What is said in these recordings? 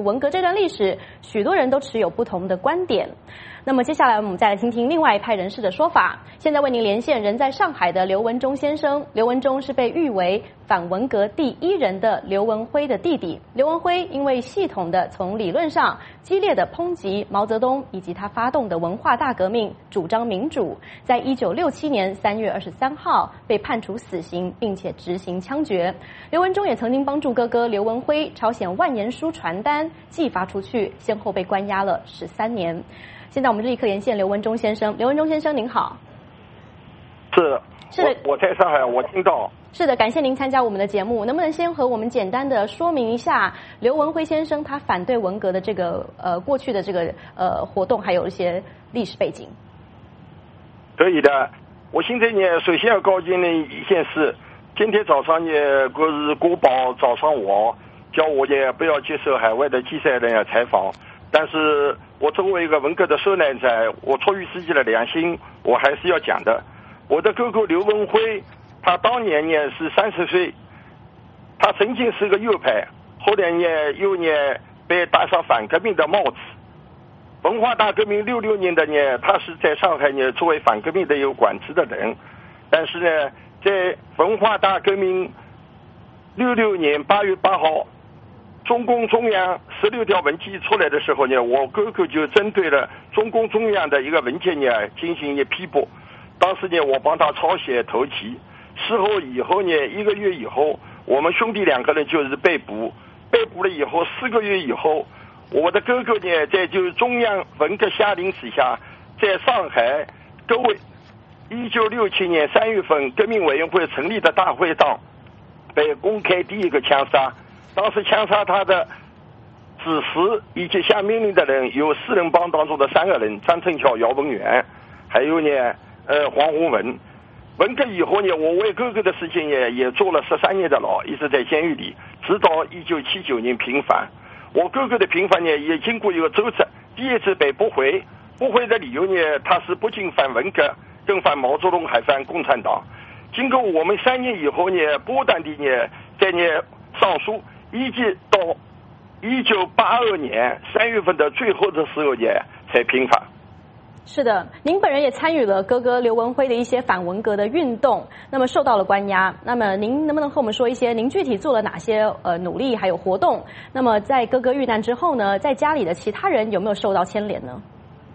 文革这段历史，许多人都持有不同的观点。那么接下来我们再来听听另外一派人士的说法。现在为您连线人在上海的刘文忠先生。刘文忠是被誉为反文革第一人的刘文辉的弟弟。刘文辉因为系统的从理论上激烈的抨击毛泽东以及他发动的文化大革命，主张民主，在1967年3月23号被判处死刑，并且执行枪决。刘文忠也曾经帮助哥哥刘文辉抄写万言书传单寄发出去，先后被关押了13年。现在我们立刻连线刘文忠先生。刘文忠先生您好。 是的，我在上海，我听到。 是的，感谢您参加我们的节目。能不能先和我们简单的说明一下刘文辉先生他反对文革的这个过去的这个活动，还有一些历史背景？ 可以的。我现在呢，首先要告诫你一件事。今天早上呢，国宝找上我，叫我呢不要接受海外的记者人采访。但是我作为一个文革的受难者，我出于自己的良心，我还是要讲的。我的哥哥刘文辉，他当年呢是30岁，他曾经是个右派，后来呢又呢被戴上反革命的帽子。文化大革命66年的呢，他是在上海呢作为反革命的有管制的人，但是呢，在文化大革命66年8月8号。中共中央16条文件出来的时候呢，我哥哥就针对了中共中央的一个文件呢进行一批驳。当时呢，我帮他抄写头题。事后以后呢，1个月以后，我们兄弟2个人就是被捕。被捕了以后，4个月以后，我的哥哥呢，在就是中央文革下令之下，在上海各位1967年3月份革命委员会成立的大会上，被公开第一个枪杀。当时枪杀他的指使以及下命令的人有4人帮当中的3个人：张春桥、姚文元，还有呢黄宏文。文革以后呢，我为哥哥的事情也坐了13年的牢，一直在监狱里，直到1979年平反。我哥哥的平反呢，也经过一个周折，第一次被驳回，驳回的理由呢，他是不仅反文革，更反毛泽东，还反共产党。经过我们3年以后呢，不断的呢在呢上诉。一直到1982年3月份的最后的时候呢，才平反。 是的，您本人也参与了哥哥刘文辉的一些反文革的运动，那么受到了关押。那么您能不能和我们说一些您具体做了哪些努力还有活动？那么在哥哥遇难之后呢，在家里的其他人有没有受到牵连呢？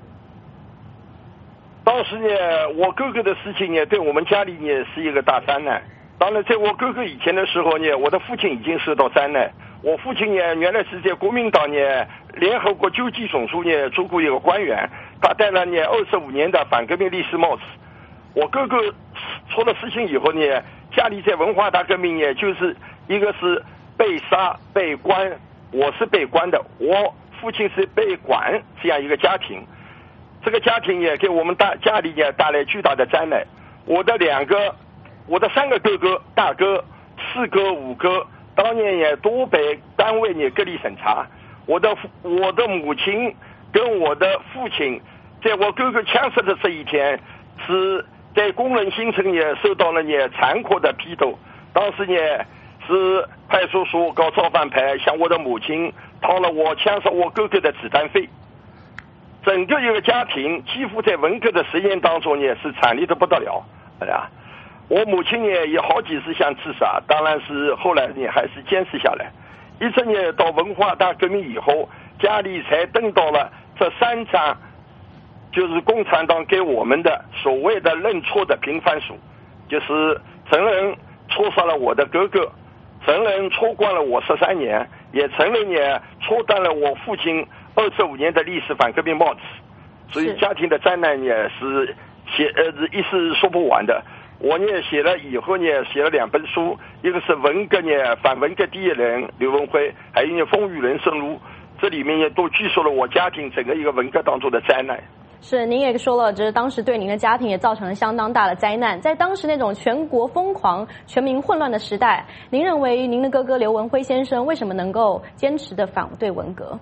当时呢，我哥哥的事情呢，对我们家里呢是一个大灾难。当然，在我哥哥以前的时候呢，我的父亲已经受到灾难。我父亲呢，原来是在国民党呢联合国救济总署呢做过一个官员，他戴了呢25年的反革命历史帽子。我哥哥出了事情以后呢，家里在文化大革命呢，就是一个是被杀被关，我是被关的，我父亲是被管，这样一个家庭。这个家庭也给我们家里呢带来巨大的灾难。我的3个哥哥、大哥、4哥、5哥，当年也都被单位呢隔离审查。我的母亲跟我的父亲，在我哥哥枪杀的这一天，是在工人新城也受到了呢残酷的批斗。当时呢是派出所搞造反派，向我的母亲掏了我枪杀我哥哥的子弹费。整个一个家庭几乎在文革的10年当中呢是惨烈的不得了，我母亲呢也好几次想自杀，当然是后来呢还是坚持下来。一直呢到文化大革命以后，家里才等到了这3张就是共产党给我们的所谓的认错的平反书，就是承认错杀了我的哥哥，承认错关了我13年，也承认呢错担了我父亲25年的历史反革命帽子。所以家庭的灾难呢是一时说不完的。我呢写了以后呢，写了2本书，一个是文革呢反文革第一人刘文辉，还有呢风雨人生路，这里面也都记述了我家庭整个一个文革当中的灾难。 是，您也说了，就是当时对您的家庭也造成了相当大的灾难。在当时那种全国疯狂、全民混乱的时代，您认为您的哥哥刘文辉先生为什么能够坚持的反对文革？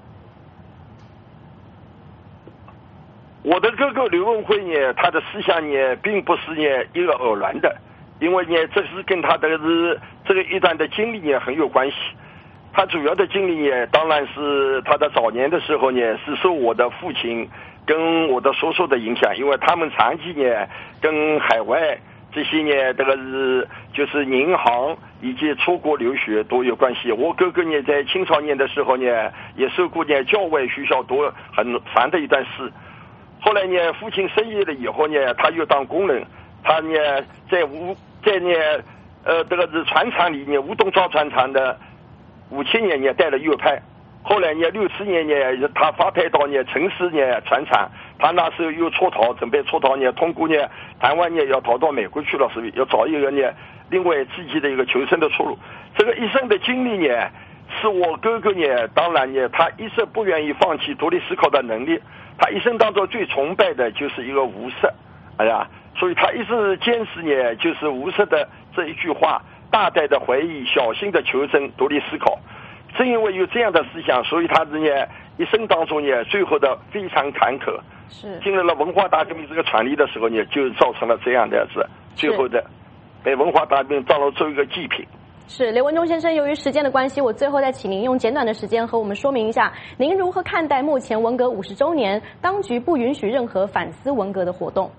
我的哥哥刘文辉呢，他的思想呢，并不是呢一个偶然的，因为呢，这是跟他的这个一段的经历呢很有关系。 他主要的经历呢，当然是他的早年的时候呢，是受我的父亲跟我的叔叔的影响，因为他们长期呢跟海外这些呢，这个就是银行以及出国留学都有关系。我哥哥呢，在青少年的时候呢，也受过呢教外学校多很长的一段时。后来呢，父亲失业了以后呢，他又当工人，他呢在这个是船厂里呢，吴东造船厂的50年呢带了右派。后来呢，60年呢，他发配到呢城市呢船厂，他那时候又出逃，准备出逃呢，通过呢台湾呢要逃到美国去了，所以要找一个呢另外自己的一个求生的出路。这个一生的经历呢，是我哥哥呢，当然呢，他一直不愿意放弃独立思考的能力，他一生当中最崇拜的就是一个无色，哎呀，所以他一直坚持呢，就是无色的这一句话，大胆的怀疑，小心的求真，独立思考。正因为有这样的思想，所以他呢一生当中呢，最后的非常坎坷。 是经历了文化大革命这个传递的时候呢，就造成了这样的子，最后的被文化大革命当了做一个祭品。 是刘文中先生，由于时间的关系，我最后再请您用简短的时间和我们说明一下，您如何看待目前文革50周年，当局不允许任何反思文革的活动？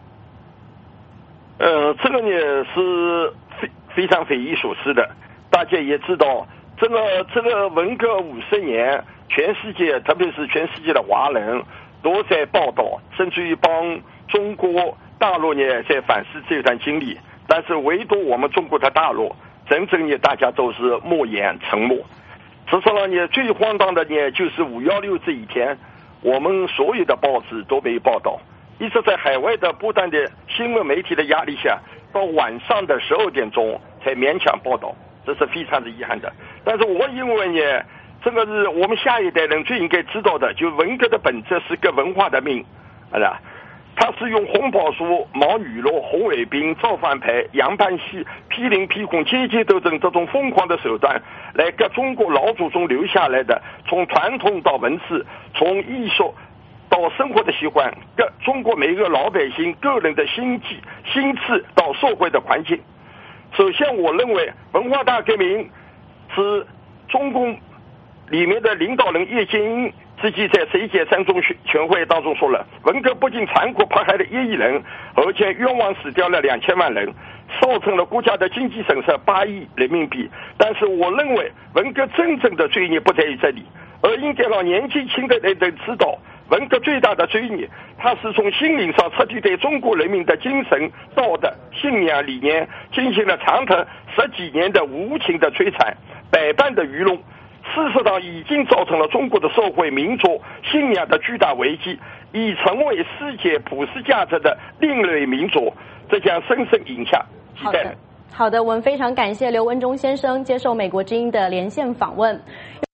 这个呢是非常匪夷所思的。大家也知道，这个文革50年，全世界特别是全世界的华人都在报道，甚至于帮中国大陆呢在反思这段经历，但是唯独我们中国的大陆，真正呢大家都是默言沉默。事实上呢，最荒唐的呢就是516这一天，我们所有的报纸都没报道，一直在海外的不断的新闻媒体的压力下，到晚上的12点钟才勉强报道，这是非常的遗憾的。但是我认为呢，这个是我们下一代人最应该知道的，就文革的本质是个文化的命，是吧？他是用红宝书、毛雨露、红卫兵、造反派、杨盘溪、批林批孔、阶级斗争这种疯狂的手段，来给中国老祖宗留下来的，从传统到文字，从艺术到生活的习惯，跟中国每一个老百姓个人的心智到社会的环境。首先，我认为文化大革命是中共里面的领导人叶剑英自己在11届三中全会当中说了，文革不仅残酷迫害了1亿人，而且冤枉死掉了2000万人，造成了国家的经济损失8亿人民币。但是我认为文革真正的罪孽不在于这里，而应该让年纪轻的人知道，文革最大的罪孽，它是从心灵上彻底对中国人民的精神、道德、信仰、理念进行了长达10几年的无情的摧残，百般的愚弄。事实上已经造成了中国的社会民族信仰的巨大危机，已成为世界普世价值的另类民族，这将深深影响期待。 好的，我们非常感谢刘文中先生接受美国之音的连线访问。